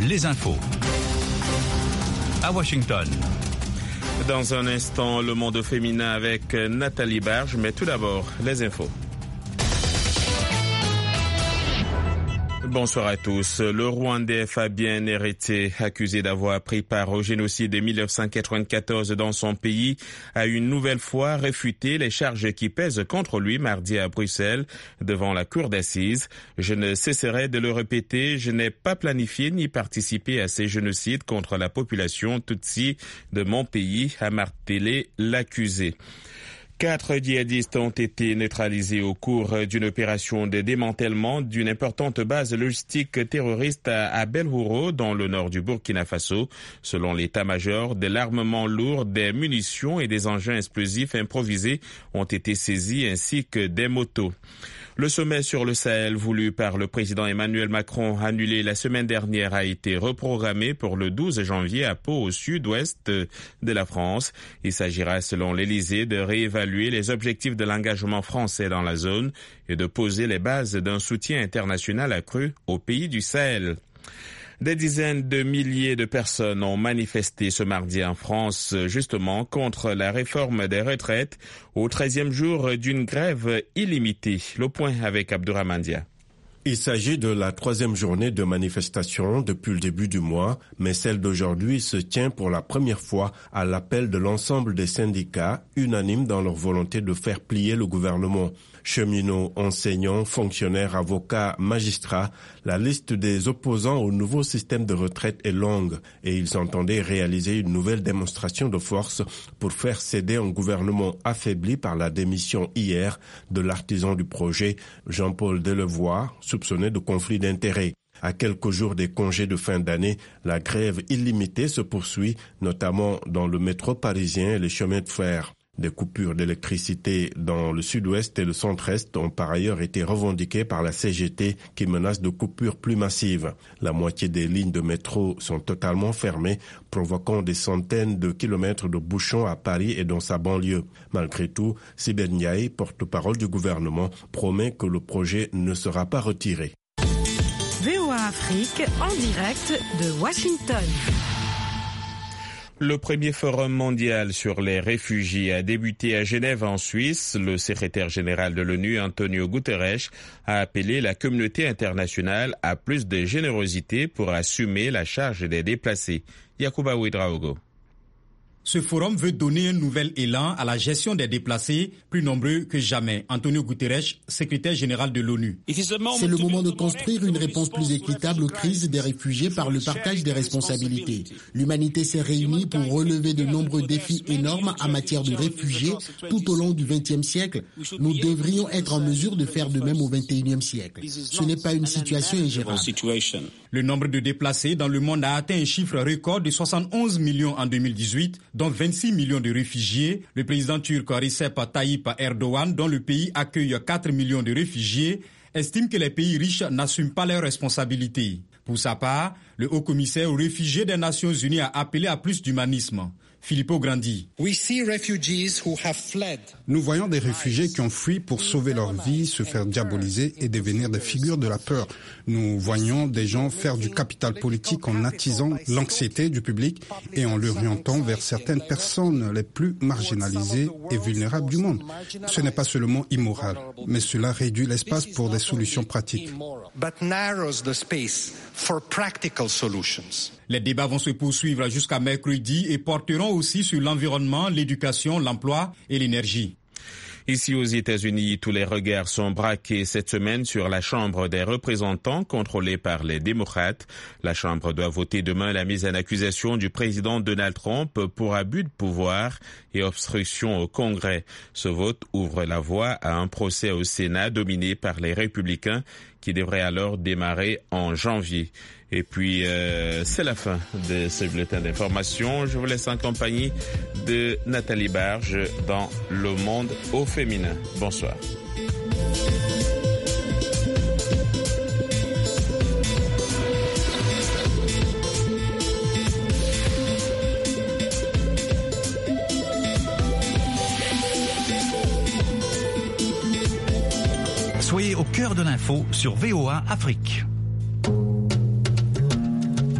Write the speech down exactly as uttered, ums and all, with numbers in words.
les infos. À Washington. Dans un instant, le monde féminin avec Nathalie Barge, mais tout d'abord, les infos. Bonsoir à tous. Le Rwandais Fabien Héritier, accusé d'avoir pris part au génocide de mille neuf cent quatre-vingt-quatorze dans son pays, a une nouvelle fois réfuté les charges qui pèsent contre lui mardi à Bruxelles devant la cour d'assises. Je ne cesserai de le répéter, je n'ai pas planifié ni participé à ces génocides contre la population Tutsi de mon pays, a martelé l'accusé. Quatre djihadistes ont été neutralisés au cours d'une opération de démantèlement d'une importante base logistique terroriste à Belhouro, dans le nord du Burkina Faso. Selon l'état-major, de l'armement lourd, des munitions et des engins explosifs improvisés ont été saisis ainsi que des motos. Le sommet sur le Sahel voulu par le président Emmanuel Macron annulé la semaine dernière a été reprogrammé pour le douze janvier à Pau, au sud-ouest de la France. Il s'agira, selon l'Élysée, de réévaluer les objectifs de l'engagement français dans la zone et de poser les bases d'un soutien international accru aux pays du Sahel. Des dizaines de milliers de personnes ont manifesté ce mardi en France, justement, contre la réforme des retraites, au treizième jour d'une grève illimitée. Le point avec Abdourahmane Dia. Il s'agit de la troisième journée de manifestation depuis le début du mois, mais celle d'aujourd'hui se tient pour la première fois à l'appel de l'ensemble des syndicats, unanimes dans leur volonté de faire plier le gouvernement. Cheminots, enseignants, fonctionnaires, avocats, magistrats, la liste des opposants au nouveau système de retraite est longue et ils entendaient réaliser une nouvelle démonstration de force pour faire céder un gouvernement affaibli par la démission hier de l'artisan du projet, Jean-Paul Delevoye, soupçonné de conflit d'intérêts. À quelques jours des congés de fin d'année, la grève illimitée se poursuit, notamment dans le métro parisien et les chemins de fer. Des coupures d'électricité dans le sud-ouest et le centre-est ont par ailleurs été revendiquées par la C G T qui menace de coupures plus massives. La moitié des lignes de métro sont totalement fermées, provoquant des centaines de kilomètres de bouchons à Paris et dans sa banlieue. Malgré tout, Sibeth Ndiaye, porte-parole du gouvernement, promet que le projet ne sera pas retiré. V O A Afrique en direct de Washington. Le premier forum mondial sur les réfugiés a débuté à Genève en Suisse. Le secrétaire général de l'ONU, Antonio Guterres, a appelé la communauté internationale à plus de générosité pour assumer la charge des déplacés. Yacouba Ouedraogo. Ce forum veut donner un nouvel élan à la gestion des déplacés, plus nombreux que jamais. Antonio Guterres, secrétaire général de l'ONU. C'est le moment de construire une réponse plus équitable aux crises des réfugiés par le partage des responsabilités. L'humanité s'est réunie pour relever de nombreux défis énormes en matière de réfugiés tout au long du vingtième siècle. Nous devrions être en mesure de faire de même au vingt et unième siècle. Ce n'est pas une situation ingérable. Le nombre de déplacés dans le monde a atteint un chiffre record de soixante-onze millions en deux mille dix-huit, dont vingt-six millions de réfugiés. Le président turc Recep Tayyip Erdogan, dont le pays accueille quatre millions de réfugiés, estime que les pays riches n'assument pas leurs responsabilités. Pour sa part, le haut-commissaire aux réfugiés des Nations Unies a appelé à plus d'humanisme. Filippo Grandi. Nous voyons des réfugiés qui ont fui pour sauver leur vie, se faire diaboliser et devenir des figures de la peur. Nous voyons des gens faire du capital politique en attisant l'anxiété du public et en l'orientant vers certaines personnes les plus marginalisées et vulnérables du monde. Ce n'est pas seulement immoral, mais cela réduit l'espace pour des solutions pratiques. Les débats vont se poursuivre jusqu'à mercredi et porteront aussi sur l'environnement, l'éducation, l'emploi et l'énergie. Ici aux États-Unis, tous les regards sont braqués cette semaine sur la Chambre des représentants contrôlée par les démocrates. La Chambre doit voter demain la mise en accusation du président Donald Trump pour abus de pouvoir et obstruction au Congrès. Ce vote ouvre la voie à un procès au Sénat dominé par les républicains qui devrait alors démarrer en janvier. Et puis, euh, c'est la fin de ce bulletin d'information. Je vous laisse en compagnie de Nathalie Barge dans Le Monde au féminin. Bonsoir. Soyez au cœur de l'info sur V O A Afrique.